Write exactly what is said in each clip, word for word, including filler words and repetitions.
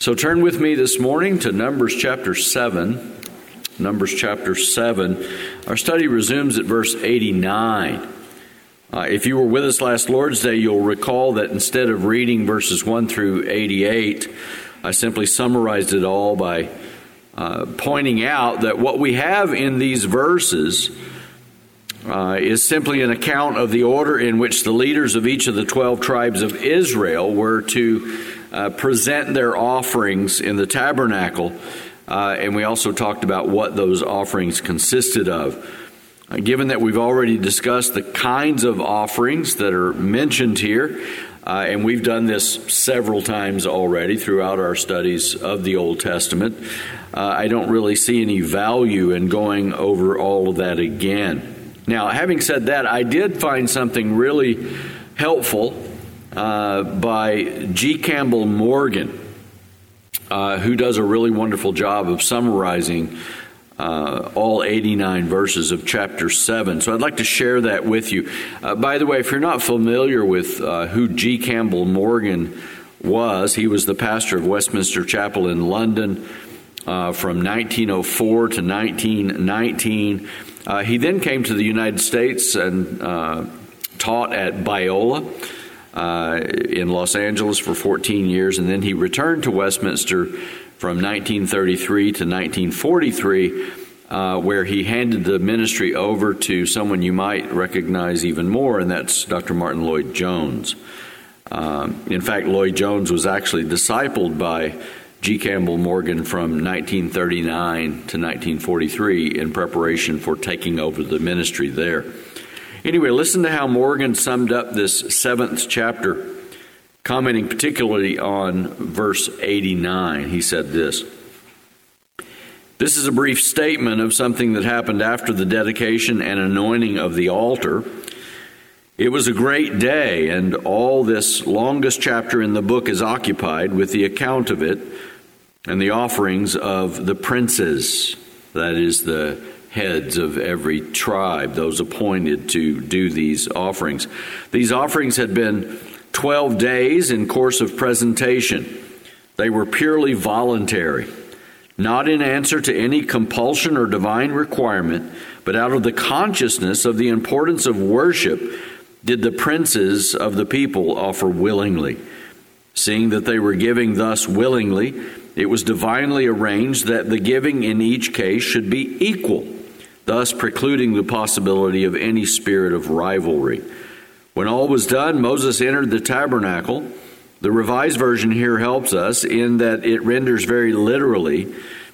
So turn with me this morning to Numbers chapter seven. Numbers chapter seven. Our study resumes at verse eighty-nine. Uh, if you were with us last Lord's Day, you'll recall that instead of reading verses one through eighty-eight, I simply summarized it all by uh, pointing out that what we have in these verses uh, is simply an account of the order in which the leaders of each of the twelve tribes of Israel were to uh, present their offerings in the tabernacle. Uh, and we also talked about what those offerings consisted of. Uh, given that we've already discussed the kinds of offerings that are mentioned here, uh, and we've done this several times already throughout our studies of the Old Testament, uh, I don't really see any value in going over all of that again. Now, having said that, I did find something really helpful uh, by G. Campbell Morgan, Uh, who does a really wonderful job of summarizing uh, all eighty-nine verses of chapter seven. So I'd like to share that with you. Uh, by the way, if you're not familiar with uh, who G. Campbell Morgan was, he was the pastor of Westminster Chapel in London uh, from nineteen oh four to nineteen nineteen. Uh, he then came to the United States and uh, taught at Biola Uh, in Los Angeles for fourteen years, and then he returned to Westminster from nineteen thirty-three to nineteen forty-three, uh, where he handed the ministry over to someone you might recognize even more, and that's Doctor Martin Lloyd-Jones. Um, in fact, Lloyd-Jones was actually discipled by G. Campbell Morgan from nineteen thirty-nine to nineteen forty-three in preparation for taking over the ministry there. Anyway, listen to how Morgan summed up this seventh chapter, commenting particularly on verse eighty-nine. He said this: "This is a brief statement of something that happened after the dedication and anointing of the altar. It was a great day, and all this longest chapter in the book is occupied with the account of it and the offerings of the princes," that is, the heads of every tribe, those appointed to do these offerings. These offerings had been twelve days in course of presentation. They were purely voluntary, not in answer to any compulsion or divine requirement, but out of the consciousness of the importance of worship did the princes of the people offer willingly. Seeing that they were giving thus willingly, it was divinely arranged that the giving in each case should be equal, thus precluding the possibility of any spirit of rivalry. When all was done, Moses entered the tabernacle. The Revised Version here helps us in that it renders very literally,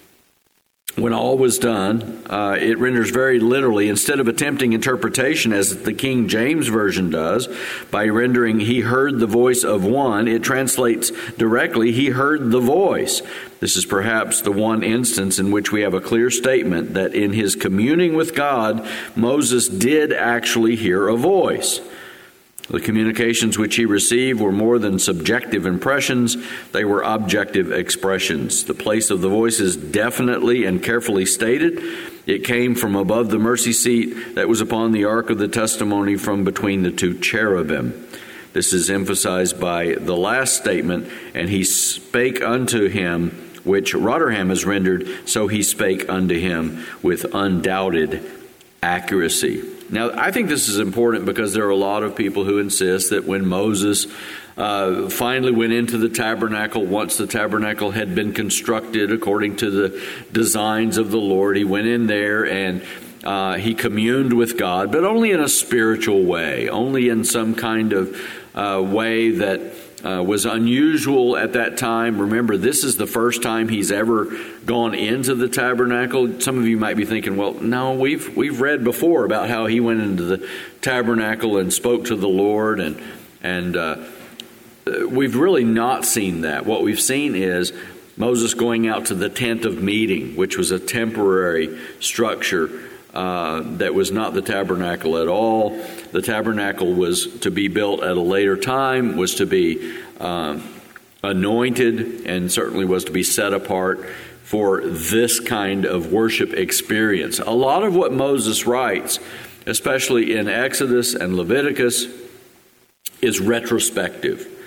when all was done, uh, it renders very literally, instead of attempting interpretation as the King James Version does, by rendering he heard the voice of one, it translates directly, he heard the voice. This is perhaps the one instance in which we have a clear statement that in his communing with God, Moses did actually hear a voice. The communications which he received were more than subjective impressions, they were objective expressions. The place of the voice is definitely and carefully stated. It came from above the mercy seat that was upon the ark of the testimony from between the two cherubim. This is emphasized by the last statement, and he spake unto him, which Rotherham has rendered, so he spake unto him with undoubted accuracy. Now, I think this is important because there are a lot of people who insist that when Moses uh, finally went into the tabernacle, once the tabernacle had been constructed according to the designs of the Lord, he went in there and uh, he communed with God, but only in a spiritual way, only in some kind of uh, way that Uh, was unusual at that time. Remember, this is the first time he's ever gone into the tabernacle. Some of you might be thinking, well, no, we've we've read before about how he went into the tabernacle and spoke to the Lord, and and uh, we've really not seen that. What we've seen is Moses going out to the tent of meeting, which was a temporary structure Uh, that was not the tabernacle at all. The tabernacle was to be built at a later time, was to be uh, anointed, and certainly was to be set apart for this kind of worship experience. A lot of what Moses writes, especially in Exodus and Leviticus, is retrospective.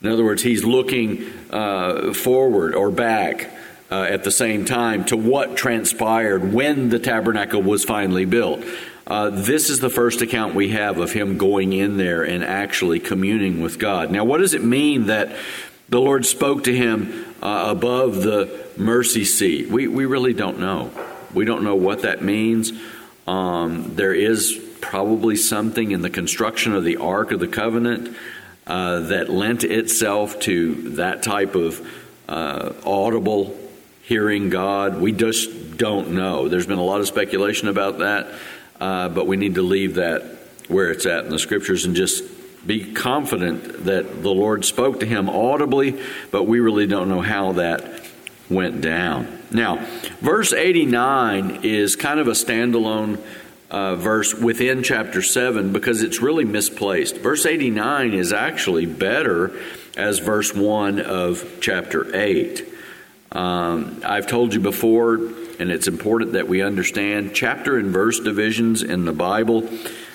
In other words, he's looking uh, forward or back uh, at the same time to what transpired when the tabernacle was finally built. Uh, this is the first account we have of him going in there and actually communing with God. Now, what does it mean that the Lord spoke to him uh, above the mercy seat? We we really don't know. We don't know what that means. Um, there is probably something in the construction of the Ark of the Covenant uh, that lent itself to that type of uh, audible hearing God. We just don't know. There's been a lot of speculation about that, uh, but we need to leave that where it's at in the Scriptures and just be confident that the Lord spoke to him audibly, but we really don't know how that went down. Now, verse eighty-nine is kind of a standalone uh, verse within chapter seven because it's really misplaced. Verse eighty-nine is actually better as verse one of chapter eight. Um, I've told you before, and it's important that we understand, chapter and verse divisions in the Bible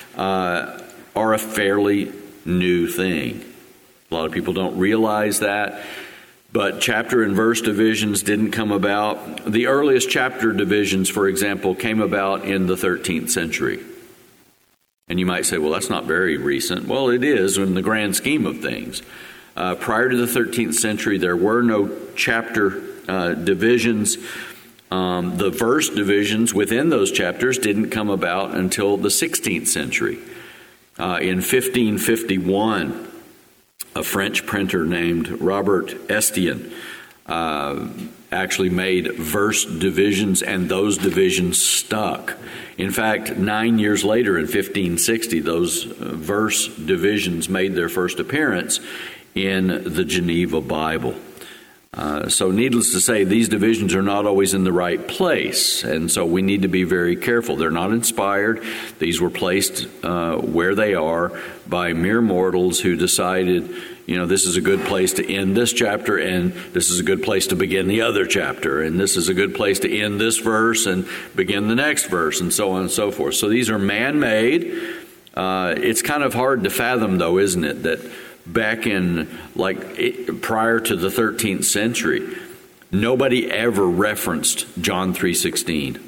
uh, are a fairly new thing. A lot of people don't realize that, but chapter and verse divisions didn't come about. The earliest chapter divisions, for example, came about in the thirteenth century. And you might say, well, that's not very recent. Well, it is in the grand scheme of things. Uh, prior to the thirteenth century, there were no chapter uh, divisions. Um, the verse divisions within those chapters didn't come about until the sixteenth century. Uh, in fifteen fifty-one, a French printer named Robert Estienne uh, actually made verse divisions, and those divisions stuck. In fact, nine years later, in fifteen sixty, those verse divisions made their first appearance in the Geneva Bible. Uh, so needless to say, these divisions are not always in the right place, and so we need to be very careful. They're not inspired. These were placed uh, where they are by mere mortals who decided, you know, this is a good place to end this chapter, and this is a good place to begin the other chapter, and this is a good place to end this verse and begin the next verse, and so on and so forth. So these are man-made. Uh, it's kind of hard to fathom, though, isn't it, that back in, like, it, prior to the thirteenth century, nobody ever referenced John three sixteen.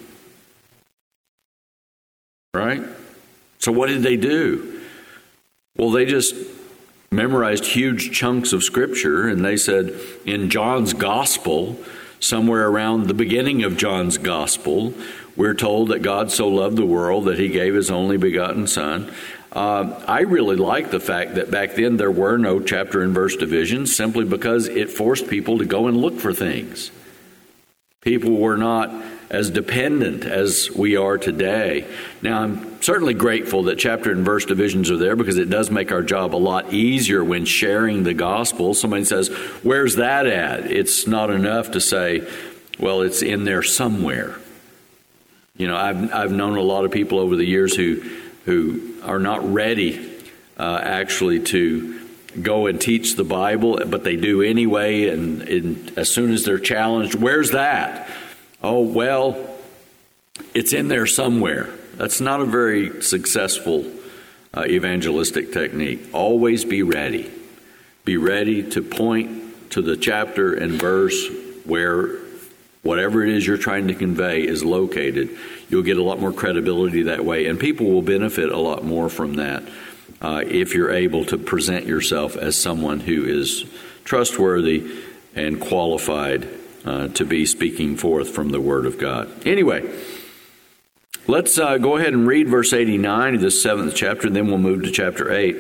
Right? So what did they do? Well, they just memorized huge chunks of Scripture, and they said, in John's Gospel, somewhere around the beginning of John's Gospel, we're told that God so loved the world that he gave his only begotten Son. Uh, I really like the fact that back then there were no chapter and verse divisions simply because it forced people to go and look for things. People were not as dependent as we are today. Now, I'm certainly grateful that chapter and verse divisions are there because it does make our job a lot easier when sharing the gospel. Somebody says, where's that at? It's not enough to say, well, it's in there somewhere. You know, I've I've known a lot of people over the years who who are not ready uh, actually to go and teach the Bible, but they do anyway, and, and as soon as they're challenged, where's that? Oh, well, it's in there somewhere. That's not a very successful uh, evangelistic technique. Always be ready. Be ready to point to the chapter and verse where whatever it is you're trying to convey is located. You'll get a lot more credibility that way, and people will benefit a lot more from that uh, if you're able to present yourself as someone who is trustworthy and qualified uh, to be speaking forth from the Word of God. Anyway, let's uh, go ahead and read verse eighty-nine of this seventh chapter, and then we'll move to chapter eight.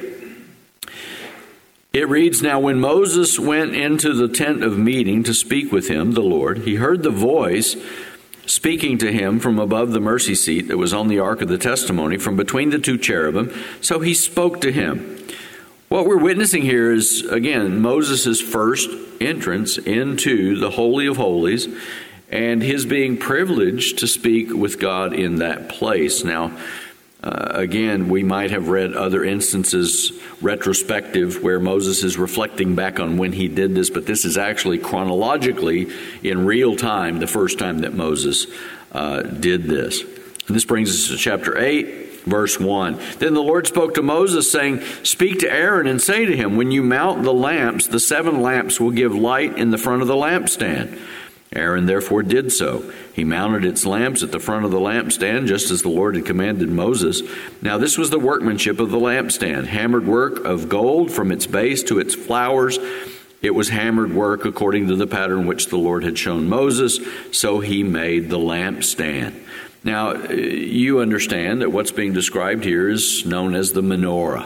It reads, Now when Moses went into the tent of meeting to speak with him, the Lord, he heard the voice speaking to him from above the mercy seat that was on the ark of the testimony, from between the two cherubim. So he spoke to him. What we're witnessing here is, again, Moses' first entrance into the Holy of Holies and his being privileged to speak with God in that place. Now, Uh, again, we might have read other instances retrospective where Moses is reflecting back on when he did this, but this is actually chronologically in real time the first time that Moses uh, did this. And this brings us to chapter eight. verse one. Then the Lord spoke to Moses, saying, "Speak to Aaron and say to him, when you mount the lamps, the seven lamps will give light in the front of the lampstand." Aaron therefore did so. He mounted its lamps at the front of the lampstand, just as the Lord had commanded Moses. Now this was the workmanship of the lampstand, hammered work of gold from its base to its flowers. It was hammered work according to the pattern which the Lord had shown Moses, so he made the lampstand. Now, you understand that what's being described here is known as the menorah,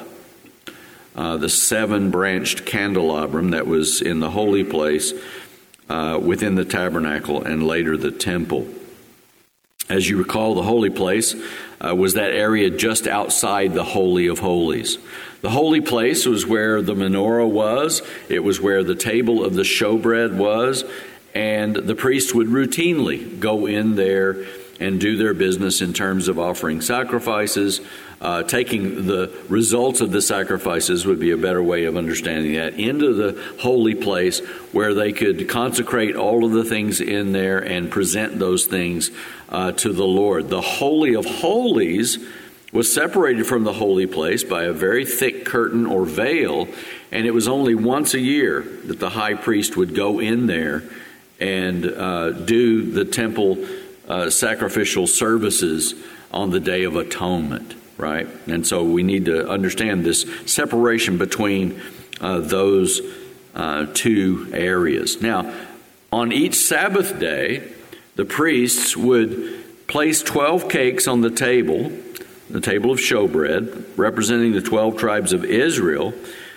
uh, the seven-branched candelabrum that was in the holy place uh, within the tabernacle and later the temple. As you recall, the holy place uh, was that area just outside the Holy of Holies. The holy place was where the menorah was. It was where the table of the showbread was. And the priests would routinely go in there and do their business in terms of offering sacrifices. Uh, taking the results of the sacrifices would be a better way of understanding that, into the holy place where they could consecrate all of the things in there and present those things uh, to the Lord. The Holy of Holies was separated from the holy place by a very thick curtain or veil, and it was only once a year that the high priest would go in there and uh, do the temple uh, sacrificial services on the Day of Atonement, right? And so we need to understand this separation between uh, those uh, two areas. Now, on each Sabbath day, the priests would place twelve cakes on the table, the table of showbread, representing the twelve tribes of Israel,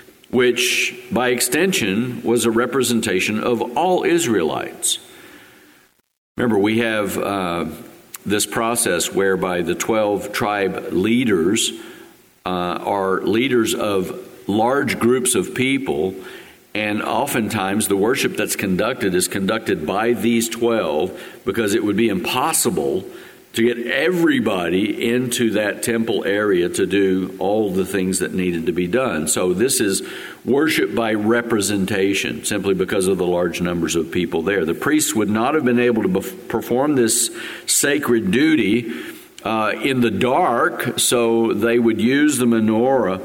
which by extension was a representation of all Israelites. Remember, we have uh, this process whereby the twelve tribe leaders uh, are leaders of large groups of people, and oftentimes the worship that's conducted is conducted by these twelve, because it would be impossible to get everybody into that temple area to do all the things that needed to be done. So this is worship by representation, simply because of the large numbers of people there. The priests would not have been able to bef- perform this sacred duty uh, in the dark, so they would use the menorah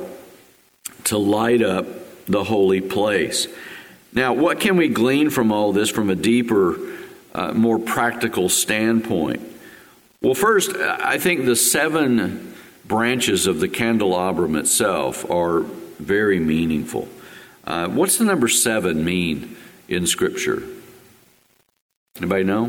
to light up the holy place. Now, what can we glean from all this from a deeper, uh, more practical standpoint? Well, first, I think the seven branches of the candelabrum itself are very meaningful. Uh, what's the number seven mean in Scripture? Anybody know?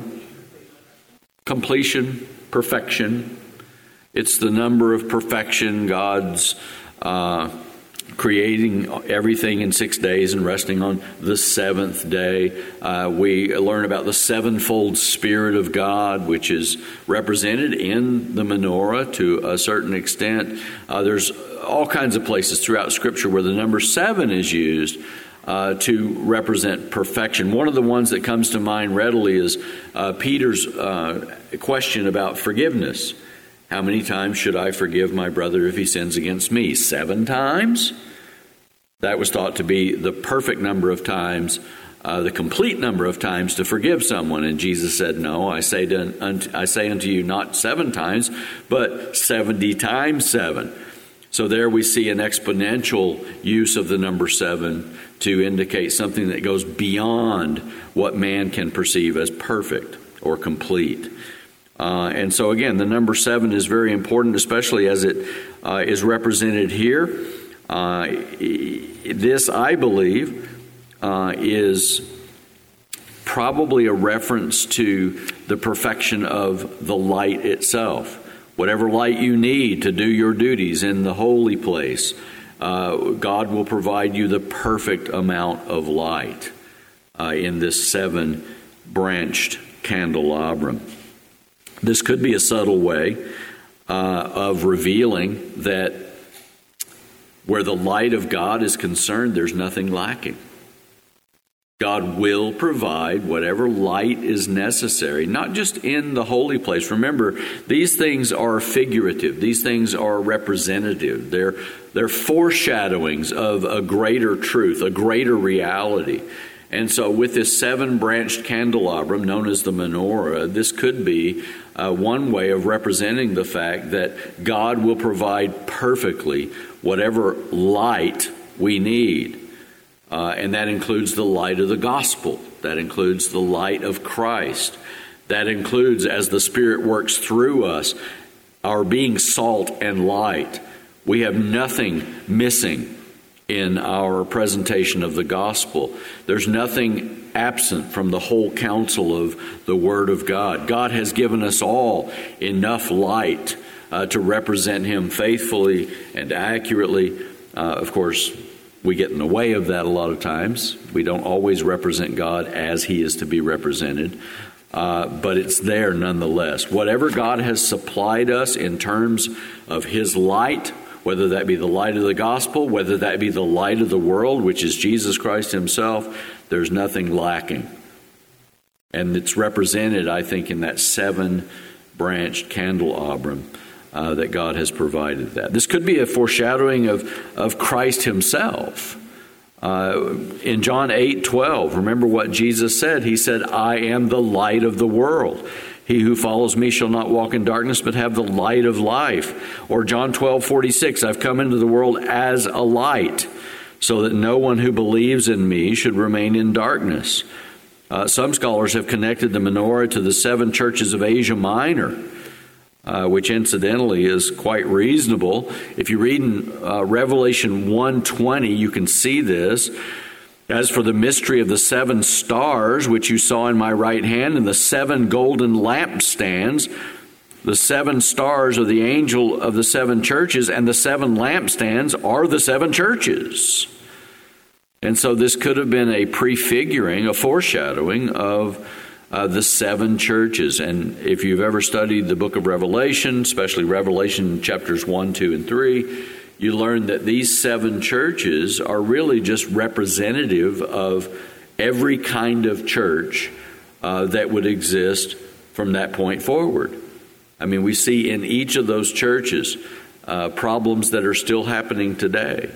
Completion, perfection. It's the number of perfection. God's uh, creating everything in six days and resting on the seventh day. Uh, we learn about the sevenfold Spirit of God, which is represented in the menorah to a certain extent. Uh, there's all kinds of places throughout Scripture where the number seven is used uh, to represent perfection. One of the ones that comes to mind readily is uh, Peter's uh, question about forgiveness. How many times should I forgive my brother if he sins against me? Seven times? That was thought to be the perfect number of times, uh, the complete number of times to forgive someone. And Jesus said, no, I say, to, unto, I say unto you not seven times, but seventy times seven. So there we see an exponential use of the number seven to indicate something that goes beyond what man can perceive as perfect or complete. Uh, and so again, the number seven is very important, especially as it uh, is represented here. Uh, this, I believe, uh, is probably a reference to the perfection of the light itself. Whatever light you need to do your duties in the holy place, uh, God will provide you the perfect amount of light uh, in this seven-branched candelabrum. This could be a subtle way uh, of revealing that where the light of God is concerned, there's nothing lacking. God will provide whatever light is necessary, not just in the holy place. Remember, these things are figurative. These things are representative. They're, they're foreshadowings of a greater truth, a greater reality. And so with this seven-branched candelabrum known as the menorah, this could be uh, one way of representing the fact that God will provide perfectly whatever light we need. Uh, and that includes the light of the gospel. That includes the light of Christ. That includes, as the Spirit works through us, our being salt and light. We have nothing missing in our presentation of the gospel. There's nothing absent from the whole counsel of the Word of God. God has given us all enough light uh, to represent Him faithfully and accurately. Uh, of course, we get in the way of that a lot of times. We don't always represent God as He is to be represented. Uh, but it's there nonetheless. Whatever God has supplied us in terms of His light, whether that be the light of the gospel, whether that be the light of the world, which is Jesus Christ Himself, there's nothing lacking. And it's represented, I think, in that seven-branched candelabrum uh, that God has provided that. This could be a foreshadowing of, of Christ Himself. Uh, in John eight twelve, remember what Jesus said. He said, I am the light of the world. He who follows me shall not walk in darkness, but have the light of life. Or John twelve forty-six, I've come into the world as a light, so that no one who believes in me should remain in darkness. Uh, some scholars have connected the menorah to the seven churches of Asia Minor, uh, which incidentally is quite reasonable. If you read in uh, Revelation one twenty, you can see this. As for the mystery of the seven stars, which you saw in my right hand, and the seven golden lampstands, the seven stars are the angel of the seven churches, and the seven lampstands are the seven churches. And so this could have been a prefiguring, a foreshadowing of uh, the seven churches. And if you've ever studied the book of Revelation, especially Revelation chapters one, two, and three, you learn that these seven churches are really just representative of every kind of church uh, that would exist from that point forward. I mean, we see in each of those churches uh, problems that are still happening today.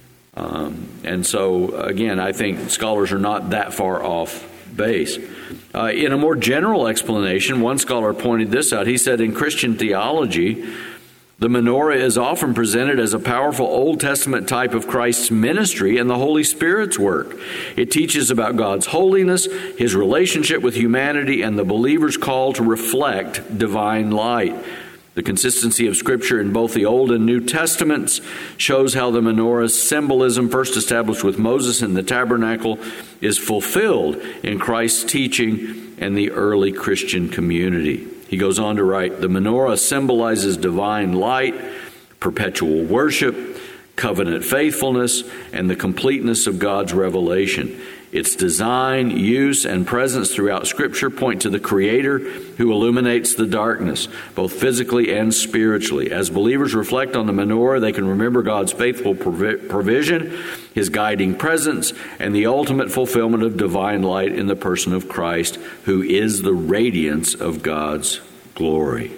Um, and so, again, I think scholars are not that far off base. Uh, in a more general explanation, one scholar pointed this out. He said, in Christian theology, the menorah is often presented as a powerful Old Testament type of Christ's ministry and the Holy Spirit's work. It teaches about God's holiness, His relationship with humanity, and the believer's call to reflect divine light. The consistency of Scripture in both the Old and New Testaments shows how the menorah's symbolism, first established with Moses in the tabernacle, is fulfilled in Christ's teaching and the early Christian community. He goes on to write, the menorah symbolizes divine light, perpetual worship, covenant faithfulness, and the completeness of God's revelation. Its design, use, and presence throughout Scripture point to the Creator who illuminates the darkness, both physically and spiritually. As believers reflect on the menorah, they can remember God's faithful provision, His guiding presence, and the ultimate fulfillment of divine light in the person of Christ, who is the radiance of God's glory.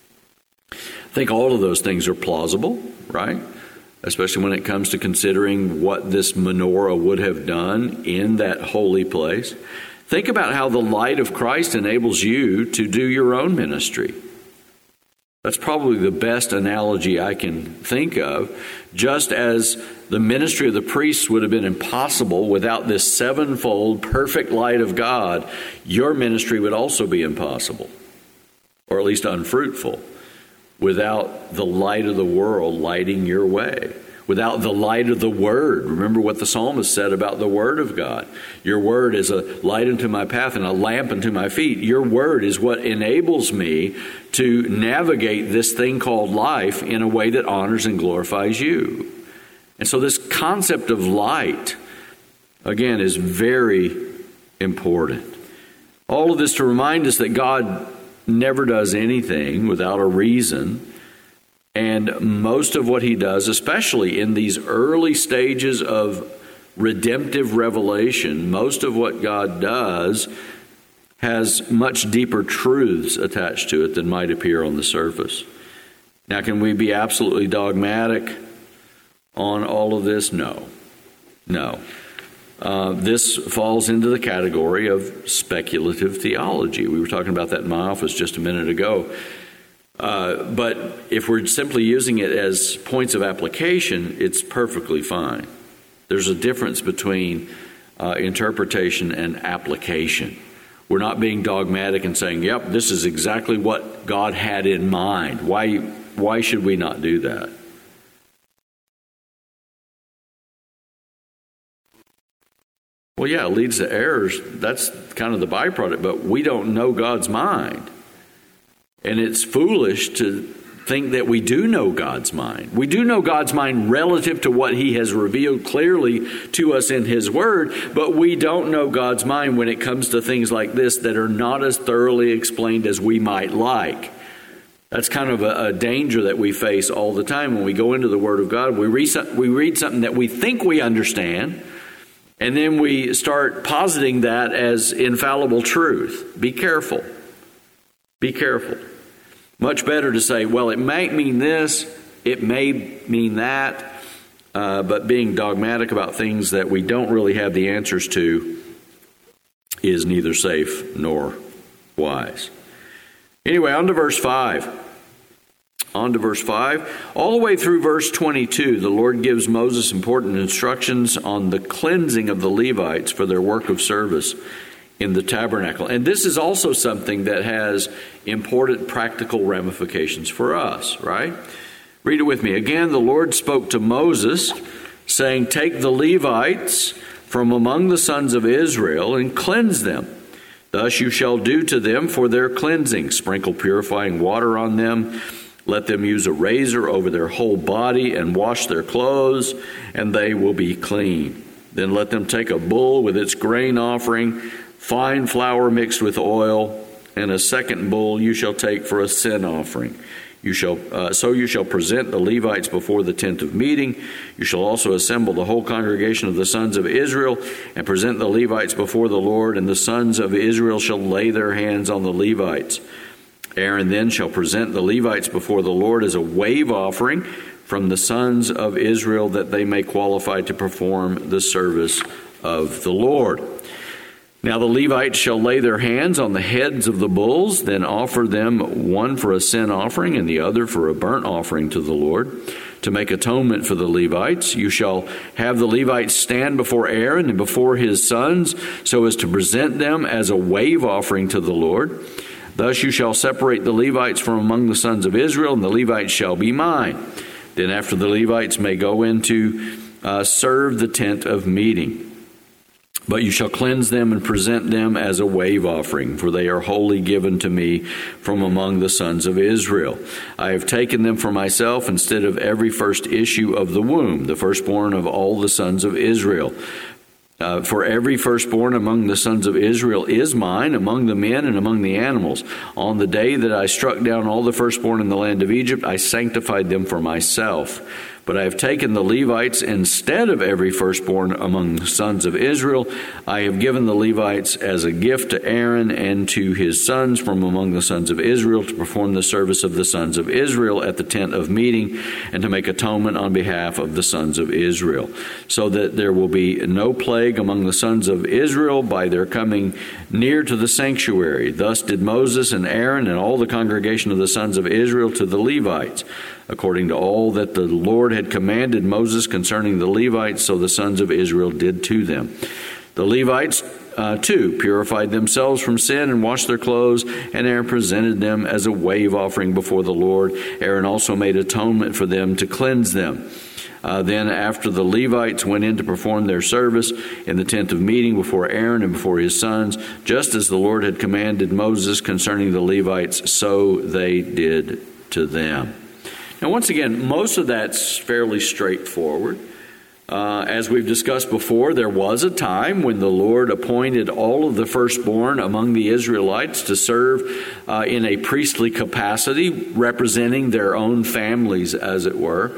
I think all of those things are plausible, right? Especially when it comes to considering what this menorah would have done in that holy place. Think about how the light of Christ enables you to do your own ministry. That's probably the best analogy I can think of. Just as the ministry of the priests would have been impossible without this sevenfold perfect light of God, your ministry would also be impossible, or at least unfruitful, without the light of the world lighting your way, without the light of the Word. Remember what the psalmist said about the Word of God. Your Word is a light unto my path and a lamp unto my feet. Your Word is what enables me to navigate this thing called life in a way that honors and glorifies you. And so this concept of light, again, is very important. All of this to remind us that God never does anything without a reason. And most of what He does, especially in these early stages of redemptive revelation, most of what God does has much deeper truths attached to it than might appear on the surface. Now, can we be absolutely dogmatic on all of this? No. No. Uh, this falls into the category of speculative theology. We were talking about that in my office just a minute ago. Uh, but if we're simply using it as points of application, it's perfectly fine. There's a difference between uh, interpretation and application. We're not being dogmatic and saying, yep, this is exactly what God had in mind. Why, why should we not do that? Well, yeah, it leads to errors. That's kind of the byproduct, but we don't know God's mind. And it's foolish to think that we do know God's mind. We do know God's mind relative to what he has revealed clearly to us in his word, but we don't know God's mind when it comes to things like this that are not as thoroughly explained as we might like. That's kind of a, a danger that we face all the time when we go into the Word of God. We read, we read something that we think we understand, and then we start positing that as infallible truth. Be careful. Be careful. Much better to say, well, it might mean this, it may mean that, uh, but being dogmatic about things that we don't really have the answers to is neither safe nor wise. Anyway, on to verse five. On to verse five. All the way through verse twenty-two, the Lord gives Moses important instructions on the cleansing of the Levites for their work of service in the tabernacle. And this is also something that has important practical ramifications for us, right? Read it with me. Again, the Lord spoke to Moses, saying, take the Levites from among the sons of Israel and cleanse them. Thus you shall do to them for their cleansing. Sprinkle purifying water on them. Let them use a razor over their whole body and wash their clothes, and they will be clean. Then let them take a bull with its grain offering, fine flour mixed with oil, and a second bull you shall take for a sin offering. You shall uh, so you shall present the Levites before the tent of meeting. You shall also assemble the whole congregation of the sons of Israel and present the Levites before the Lord, and the sons of Israel shall lay their hands on the Levites. Aaron then shall present the Levites before the Lord as a wave offering from the sons of Israel, that they may qualify to perform the service of the Lord. Now the Levites shall lay their hands on the heads of the bulls, then offer them one for a sin offering and the other for a burnt offering to the Lord, to make atonement for the Levites. You shall have the Levites stand before Aaron and before his sons, so as to present them as a wave offering to the Lord. Thus you shall separate the Levites from among the sons of Israel, and the Levites shall be mine. Then after the Levites may go in to uh, serve the tent of meeting. But you shall cleanse them and present them as a wave offering, for they are wholly given to me from among the sons of Israel. I have taken them for myself instead of every first issue of the womb, the firstborn of all the sons of Israel. Uh, for every firstborn among the sons of Israel is mine, among the men and among the animals. On the day that I struck down all the firstborn in the land of Egypt, I sanctified them for myself. But I have taken the Levites instead of every firstborn among the sons of Israel. I have given the Levites as a gift to Aaron and to his sons from among the sons of Israel to perform the service of the sons of Israel at the tent of meeting and to make atonement on behalf of the sons of Israel, so that there will be no plague among the sons of Israel by their coming near to the sanctuary. Thus did Moses and Aaron and all the congregation of the sons of Israel to the Levites, according to all that the Lord had commanded Moses concerning the Levites, so the sons of Israel did to them. The Levites, uh, too, purified themselves from sin and washed their clothes, and Aaron presented them as a wave offering before the Lord. Aaron also made atonement for them to cleanse them. Uh, then after the Levites went in to perform their service in the tent of meeting before Aaron and before his sons, just as the Lord had commanded Moses concerning the Levites, so they did to them. Now, once again, most of that's fairly straightforward. Uh, as we've discussed before, there was a time when the Lord appointed all of the firstborn among the Israelites to serve uh, in a priestly capacity, representing their own families, as it were.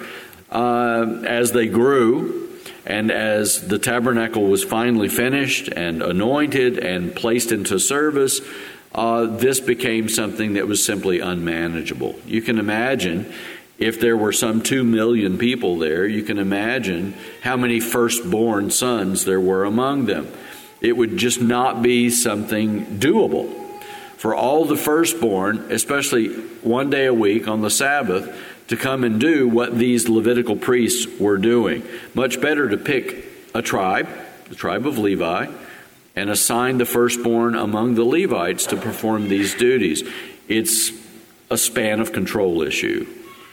Uh, as they grew, and as the tabernacle was finally finished and anointed and placed into service, uh, this became something that was simply unmanageable. You can imagine If there were some two million people there, you can imagine how many firstborn sons there were among them. It would just not be something doable for all the firstborn, especially one day a week on the Sabbath, to come and do what these Levitical priests were doing. Much better to pick a tribe, the tribe of Levi, and assign the firstborn among the Levites to perform these duties. It's a span of control issue.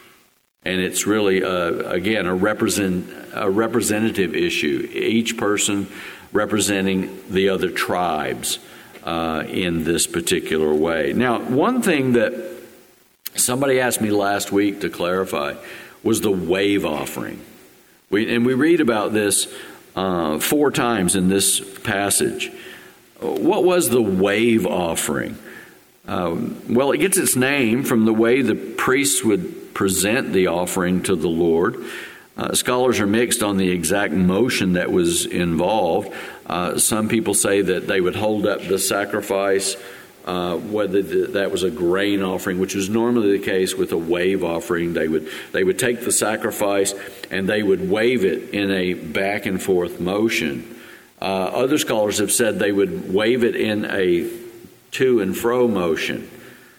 And it's really, uh, again, a, represent, a representative issue. Each person representing the other tribes uh, in this particular way. Now, one thing that somebody asked me last week to clarify was the wave offering. We, and we read about this uh, four times in this passage. What was the wave offering? Um, well, it gets its name from the way the priests would present the offering to the Lord. Uh, scholars are mixed on the exact motion that was involved. Uh, some people say that they would hold up the sacrifice, uh, whether the, that was a grain offering, which was normally the case with a wave offering. They would they would take the sacrifice and they would wave it in a back and forth motion. Uh, other scholars have said they would wave it in a to and fro motion,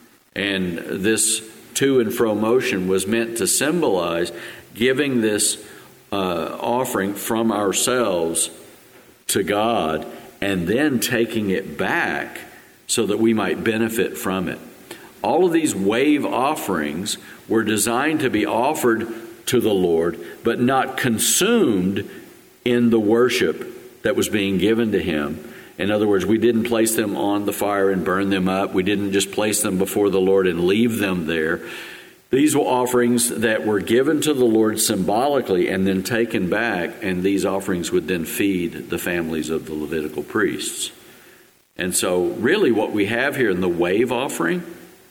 and this to and fro motion was meant to symbolize giving this uh, offering from ourselves to God and then taking it back so that we might benefit from it. All of these wave offerings were designed to be offered to the Lord, but not consumed in the worship that was being given to Him. In other words, we didn't place them on the fire and burn them up. We didn't just place them before the Lord and leave them there. These were offerings that were given to the Lord symbolically and then taken back, and these offerings would then feed the families of the Levitical priests. And so really what we have here in the wave offering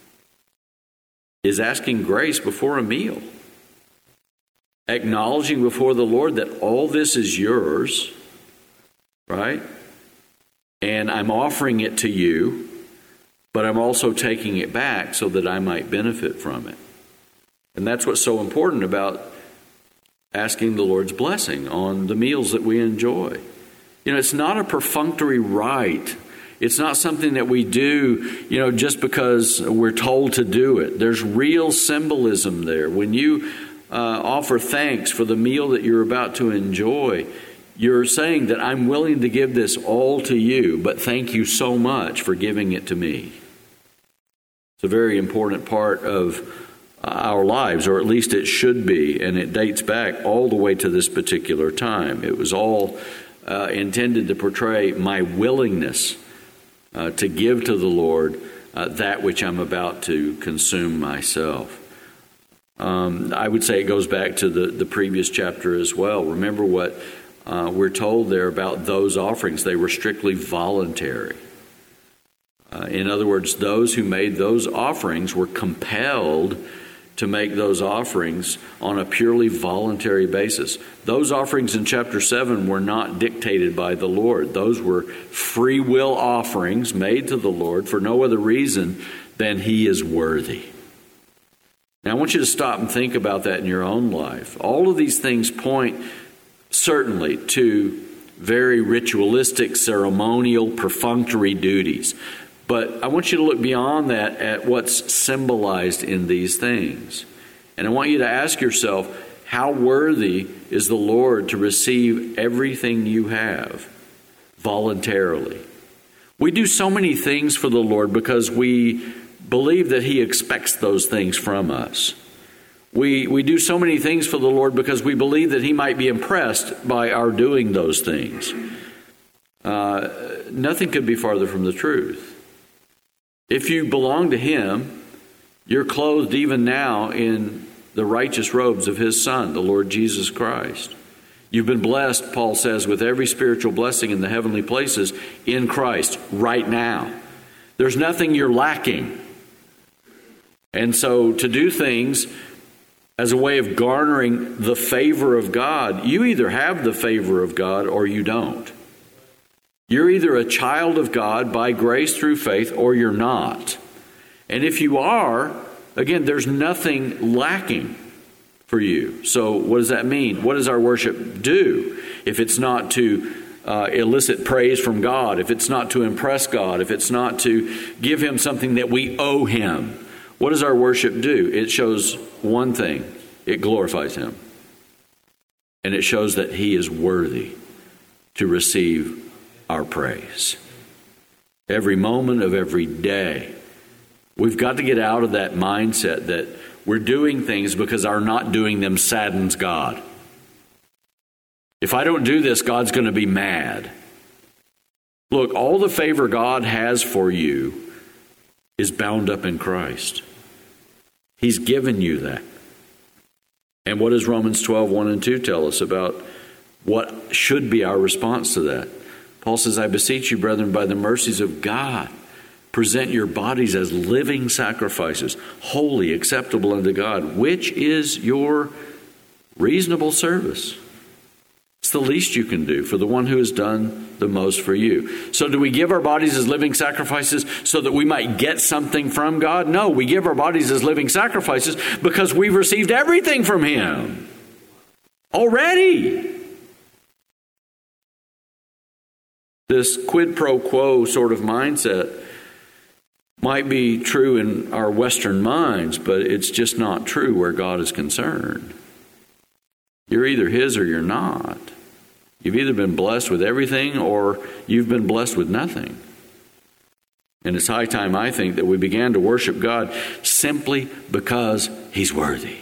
is asking grace before a meal. Acknowledging before the Lord that all this is yours, right? And I'm offering it to you, but I'm also taking it back so that I might benefit from it. And that's what's so important about asking the Lord's blessing on the meals that we enjoy. You know, it's not a perfunctory rite. It's not something that we do, you know, just because we're told to do it. There's real symbolism there. When you uh, offer thanks for the meal that you're about to enjoy, you're saying that I'm willing to give this all to you, but thank you so much for giving it to me. It's a very important part of our lives, or at least it should be, and it dates back all the way to this particular time. It was all uh, intended to portray my willingness uh, to give to the Lord uh, that which I'm about to consume myself. Um, I would say it goes back to the, the previous chapter as well. Remember what Uh, we're told there about those offerings. They were strictly voluntary. Uh, in other words, those who made those offerings were compelled to make those offerings on a purely voluntary basis. Those offerings in chapter seven were not dictated by the Lord. Those were free will offerings made to the Lord for no other reason than He is worthy. Now, I want you to stop and think about that in your own life. All of these things point certainly to very ritualistic, ceremonial, perfunctory duties. But I want you to look beyond that at what's symbolized in these things. And I want you to ask yourself, how worthy is the Lord to receive everything you have voluntarily? We do so many things for the Lord because we believe that He expects those things from us. We we do so many things for the Lord because we believe that He might be impressed by our doing those things. Uh, nothing could be farther from the truth. If you belong to Him, you're clothed even now in the righteous robes of His Son, the Lord Jesus Christ. You've been blessed, Paul says, with every spiritual blessing in the heavenly places in Christ right now. There's nothing you're lacking. And so to do things as a way of garnering the favor of God, you either have the favor of God or you don't. You're either a child of God by grace through faith or you're not. And if you are, again, there's nothing lacking. for you. So what does that mean? What does our worship do? If it's not to uh, elicit praise from God, if it's not to impress God, if it's not to give him something that we owe him, what does our worship do? It shows one thing. It glorifies him. And it shows that he is worthy to receive our praise. Every moment of every day, we've got to get out of that mindset that we're doing things because our not doing them saddens God. If I don't do this, God's going to be mad. Look, all the favor God has for you is bound up in Christ. He's given you that. And what does Romans twelve, one and two tell us about what should be our response to that? Paul says, I beseech you, brethren, by the mercies of God, present your bodies as living sacrifices, holy, acceptable unto God, which is your reasonable service. It's the least you can do for the one who has done the most for you. So do we give our bodies as living sacrifices so that we might get something from God? No, we give our bodies as living sacrifices because we've received everything from him already. This quid pro quo sort of mindset might be true in our Western minds, but it's just not true where God is concerned. You're either his or you're not. You've either been blessed with everything or you've been blessed with nothing. And it's high time, I think, that we began to worship God simply because he's worthy.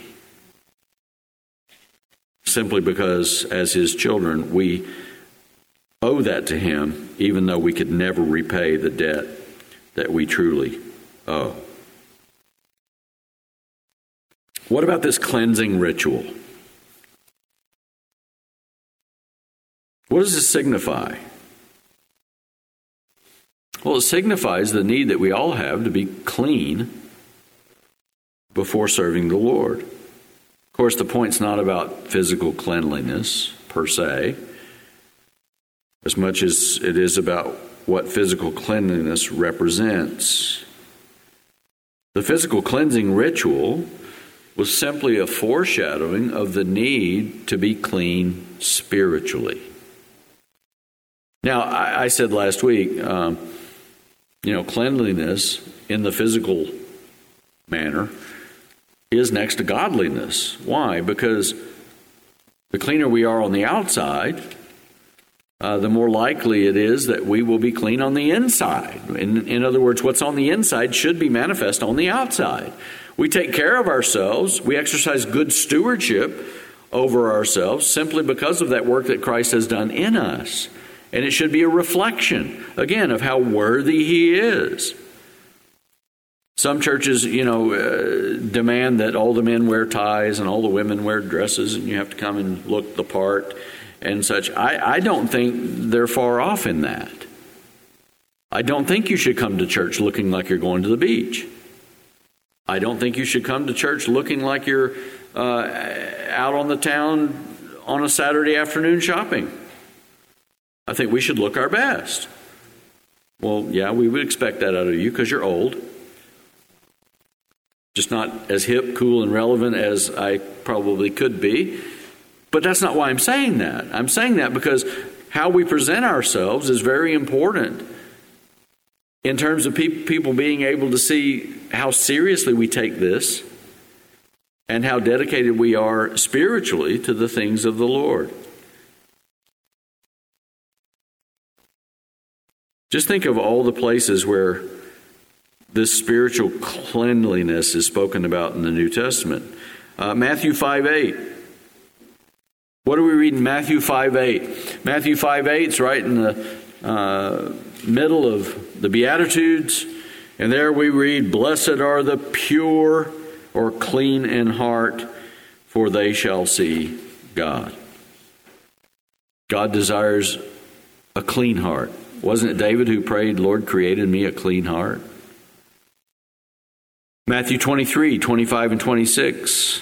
Simply because, as his children, we owe that to him, even though we could never repay the debt that we truly owe. What about this cleansing ritual? What does this signify? Well, it signifies the need that we all have to be clean before serving the Lord. Of course, the point's not about physical cleanliness per se, as much as it is about what physical cleanliness represents. The physical cleansing ritual was simply a foreshadowing of the need to be clean spiritually. Now, I, I said last week, um, you know, cleanliness in the physical manner is next to godliness. Why? Because the cleaner we are on the outside, uh, the more likely it is that we will be clean on the inside. In, in other words, what's on the inside should be manifest on the outside. We take care of ourselves. We exercise good stewardship over ourselves simply because of that work that Christ has done in us. And it should be a reflection, again, of how worthy he is. Some churches, you know, uh, demand that all the men wear ties and all the women wear dresses and you have to come and look the part and such. I, I don't think they're far off in that. I don't think you should come to church looking like you're going to the beach. I don't think you should come to church looking like you're uh, out on the town on a Saturday afternoon shopping. I think we should look our best. Well, yeah, we would expect that out of you because you're old. Just not as hip, cool, and relevant as I probably could be. But that's not why I'm saying that. I'm saying that because how we present ourselves is very important in terms of pe- people being able to see how seriously we take this and how dedicated we are spiritually to the things of the Lord. Just think of all the places where this spiritual cleanliness is spoken about in the New Testament. Uh, Matthew five eight. What do we read in Matthew five eight? Matthew five eight is right in the uh, middle of the Beatitudes. And there we read, "Blessed are the pure," or clean in heart, "for they shall see God." God desires a clean heart. Wasn't it David who prayed, "Lord, create in me a clean heart"? Matthew twenty-three, twenty-five and twenty-six.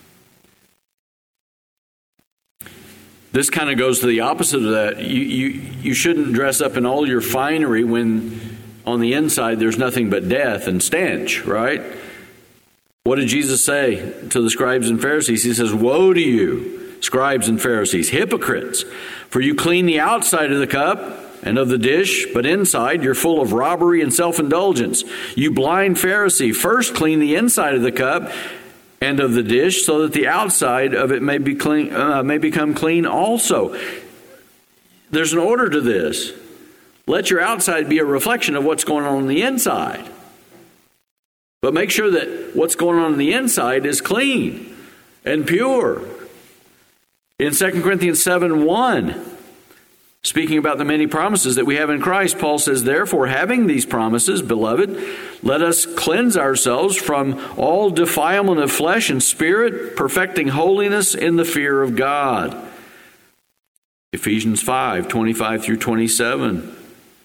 This kind of goes to the opposite of that. You, you, you shouldn't dress up in all your finery when on the inside there's nothing but death and stench, right? What did Jesus say to the scribes and Pharisees? He says, "Woe to you, scribes and Pharisees, hypocrites, for you clean the outside of the cup and of the dish, but inside you're full of robbery and self-indulgence. You blind Pharisee, first clean the inside of the cup and of the dish, so that the outside of it may be clean, uh, may become clean also." There's an order to this. Let your outside be a reflection of what's going on on the inside. But make sure that what's going on on the inside is clean and pure. In Second Corinthians seven one, speaking about the many promises that we have in Christ, Paul says, "Therefore, having these promises, beloved, let us cleanse ourselves from all defilement of flesh and spirit, perfecting holiness in the fear of God." Ephesians five twenty-five through twenty-seven.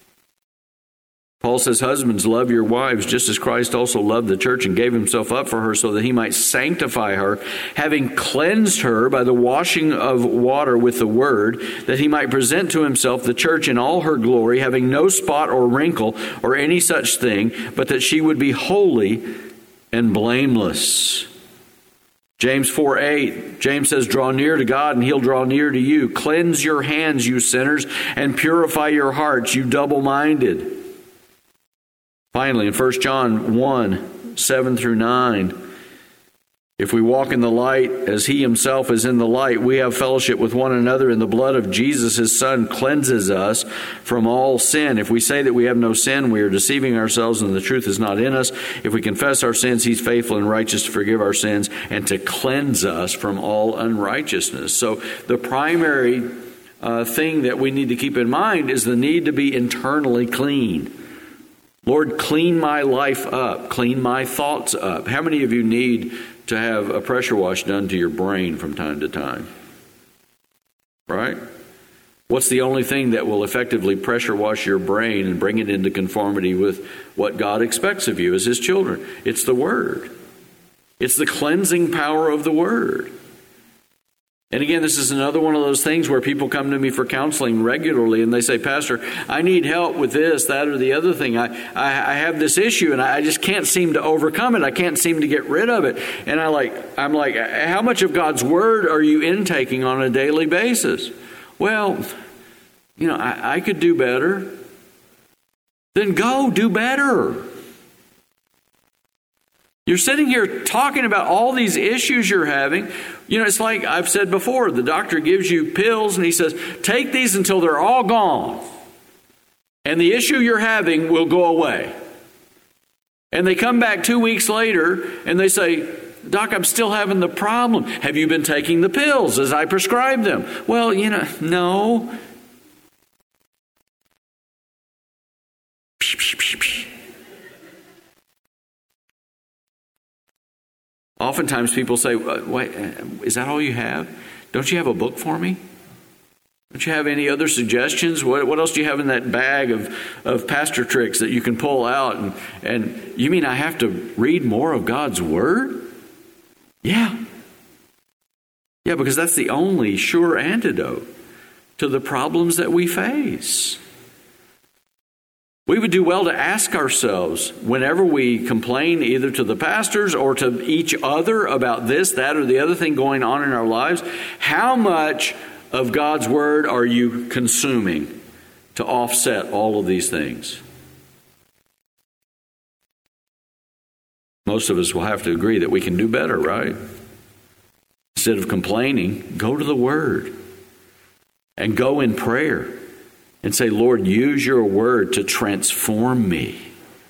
Paul says, "Husbands, love your wives, just as Christ also loved the church and gave himself up for her, so that he might sanctify her, having cleansed her by the washing of water with the word, that he might present to himself the church in all her glory, having no spot or wrinkle or any such thing, but that she would be holy and blameless." James four eight, James says, "Draw near to God, and he'll draw near to you. Cleanse your hands, you sinners, and purify your hearts, you double-minded." Finally, in First John one, seven through nine, "If we walk in the light as he himself is in the light, we have fellowship with one another, and the blood of Jesus, his son, cleanses us from all sin. If we say that we have no sin, we are deceiving ourselves, and the truth is not in us. If we confess our sins, he's faithful and righteous to forgive our sins and to cleanse us from all unrighteousness." So the primary uh, thing that we need to keep in mind is the need to be internally clean. Lord, clean my life up, clean my thoughts up. How many of you need to have a pressure wash done to your brain from time to time? Right? What's the only thing that will effectively pressure wash your brain and bring it into conformity with what God expects of you as his children? It's the Word. It's the cleansing power of the Word. And again, this is another one of those things where people come to me for counseling regularly and they say, "Pastor, I need help with this, that, or the other thing. I, I, I have this issue and I just can't seem to overcome it. I can't seem to get rid of it." And I like, I'm like, "How much of God's Word are you intaking on a daily basis?" "Well, you know, I, I could do better." Then go do better. You're sitting here talking about all these issues you're having. You know, it's like I've said before, the doctor gives you pills and he says, "Take these until they're all gone, and the issue you're having will go away." And they come back two weeks later and they say, "Doc, I'm still having the problem. Have you been taking the pills as I prescribed them?" "Well, you know, no." Oftentimes people say, "Wait, is that all you have? Don't you have a book for me? Don't you have any other suggestions? What, what else do you have in that bag of, of pastor tricks that you can pull out?" And, and you mean I have to read more of God's Word? Yeah. Yeah, because that's the only sure antidote to the problems that we face. We would do well to ask ourselves, whenever we complain either to the pastors or to each other about this, that, or the other thing going on in our lives, how much of God's Word are you consuming to offset all of these things? Most of us will have to agree that we can do better, right? Instead of complaining, go to the Word and go in prayer. And say, "Lord, use your Word to transform me."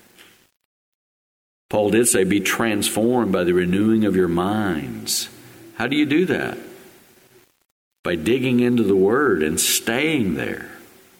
Paul did say, "Be transformed by the renewing of your minds." How do you do that? By digging into the Word and staying there.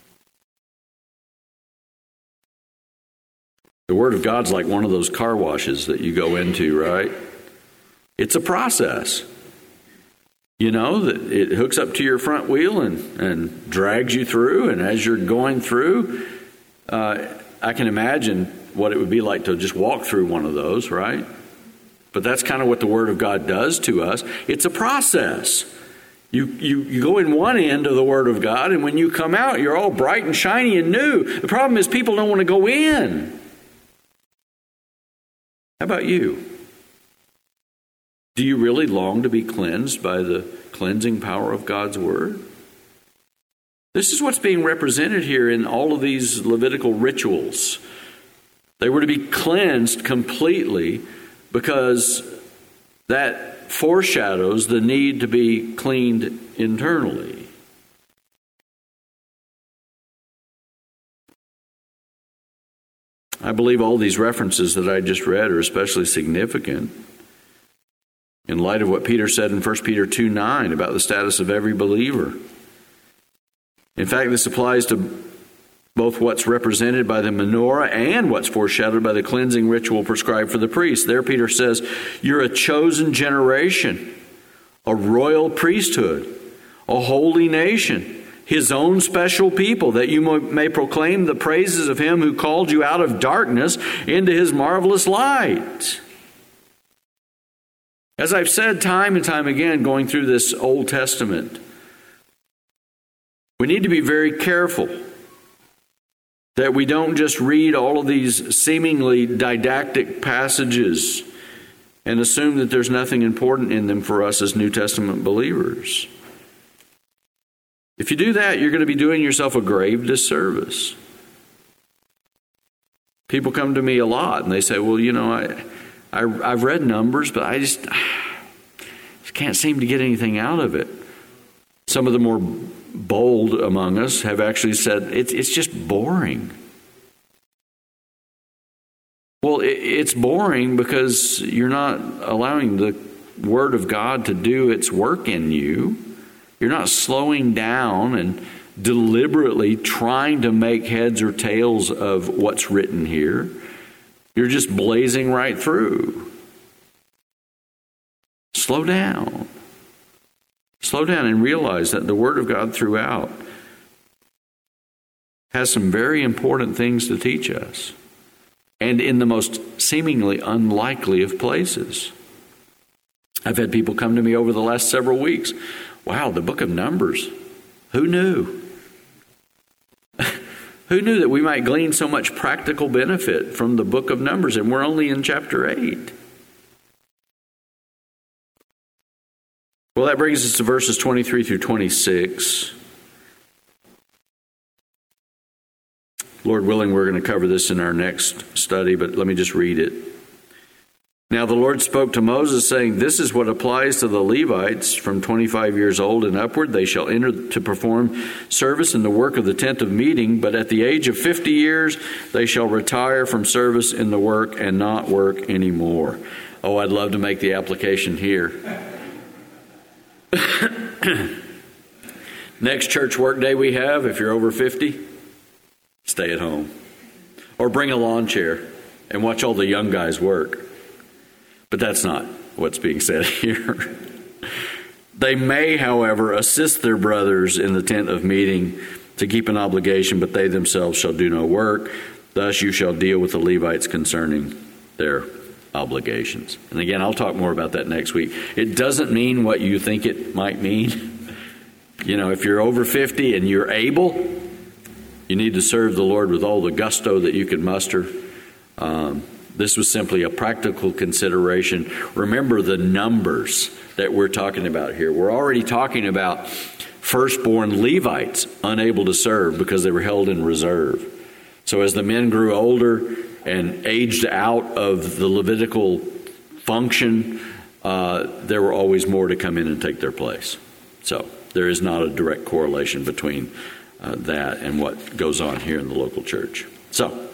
The Word of God's like one of those car washes that you go into, right? It's a process. You know, that it hooks up to your front wheel and, and drags you through. And as you're going through, uh, I can imagine what it would be like to just walk through one of those, right? But that's kind of what the Word of God does to us. It's a process. You, you, you go in one end of the Word of God, and when you come out, you're all bright and shiny and new. The problem is people don't want to go in. How about you? Do you really long to be cleansed by the cleansing power of God's word? This is what's being represented here in all of these Levitical rituals. They were to be cleansed completely because that foreshadows the need to be cleaned internally. I believe all these references that I just read are especially significant in light of what Peter said in First Peter two nine about the status of every believer. In fact, this applies to both what's represented by the menorah and what's foreshadowed by the cleansing ritual prescribed for the priest. There Peter says, you're a chosen generation, a royal priesthood, a holy nation, his own special people, that you may proclaim the praises of him who called you out of darkness into his marvelous light. As I've said time and time again, going through this Old Testament, we need to be very careful that we don't just read all of these seemingly didactic passages and assume that there's nothing important in them for us as New Testament believers. If you do that, you're going to be doing yourself a grave disservice. People come to me a lot and they say, well, you know, I, I, I've read Numbers, but I just, just can't seem to get anything out of it. Some of the more bold among us have actually said, it's, it's just boring. Well, it, it's boring because you're not allowing the Word of God to do its work in you. You're not slowing down and deliberately trying to make heads or tails of what's written here. You're just blazing right through. Slow down. Slow down and realize that the Word of God throughout has some very important things to teach us, and in the most seemingly unlikely of places. I've had people come to me over the last several weeks. Wow, the book of Numbers. Who knew? Who knew that we might glean so much practical benefit from the book of Numbers, and we're only in chapter eight? Well, that brings us to verses twenty-three through twenty-six. Lord willing, we're going to cover this in our next study, but let me just read it. Now the Lord spoke to Moses, saying, this is what applies to the Levites from twenty-five years old and upward. They shall enter to perform service in the work of the tent of meeting, but at the age of fifty years they shall retire from service in the work and not work anymore. Oh, I'd love to make the application here. Next church work day we have, if you're over fifty, stay at home. Or bring a lawn chair and watch all the young guys work. But that's not what's being said here. They may, however, assist their brothers in the tent of meeting to keep an obligation, but they themselves shall do no work. Thus you shall deal with the Levites concerning their obligations. And again, I'll talk more about that next week. It doesn't mean what you think it might mean. You know, if you're over fifty and you're able, you need to serve the Lord with all the gusto that you can muster. Um, This was simply a practical consideration. Remember the numbers that we're talking about here. We're already talking about firstborn Levites unable to serve because they were held in reserve. So as the men grew older and aged out of the Levitical function, uh, there were always more to come in and take their place. So there is not a direct correlation between uh, that and what goes on here in the local church. So